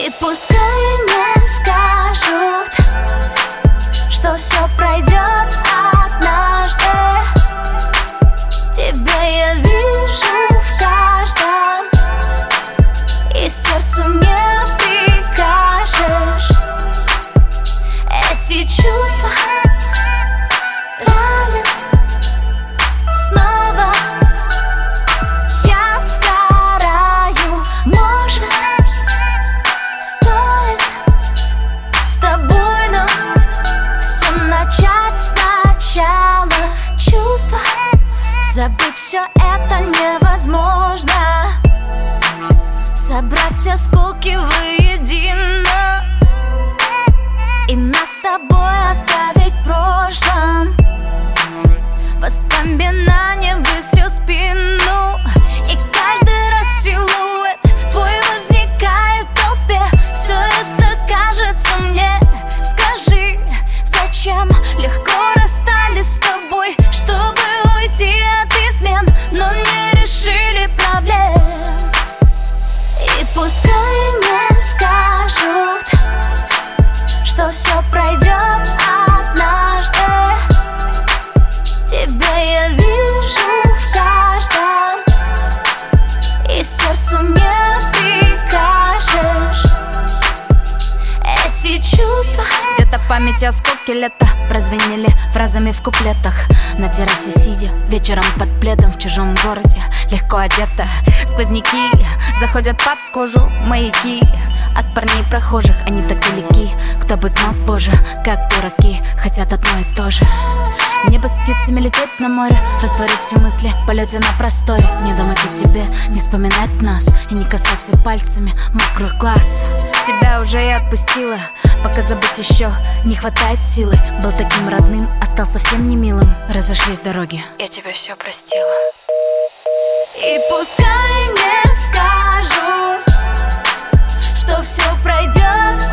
И пускай мне скажут, что все пройдет однажды. Тебя я вижу в каждом, и сердцу не прикажешь. Эти чувства ранят снова. Я сгораю, может, стоит с тобой нам все начать сначала. Чувства, забыть все это невозможно. Собрать все скуки воедино и нас с тобой оставить в прошлом. Воспоминания выстрел в спину, и каждый раз силуэт твой возникает в толпе. Все это кажется мне. Скажи, зачем легко расстались с тобой, чтобы уйти от измен, но не решили проблем. И пускай мне скажут, что все пройдет однажды. Тебя я вижу в каждом, и сердцу не прикажешь. Эти чувства где-то в памяти осколки лета прозвенели фразами в куплетах. На террасе сидя, вечером под пледом в чужом городе, легко одета. Сквозняки заходят под кожу, маяки от парней прохожих, они так далеки. Кто бы знал, боже, как дураки хотят одно и то же. Небо с птицами лететь на море, растворить все мысли в полете на просторе. Не думать о тебе, не вспоминать нас и не касаться пальцами мокрых глаз. Тебя уже я отпустила, пока забыть еще не хватает силы. Был таким родным, а стал совсем не милым. Разошлись дороги, я тебе все простила. И пускай мне скажут, что все пройдет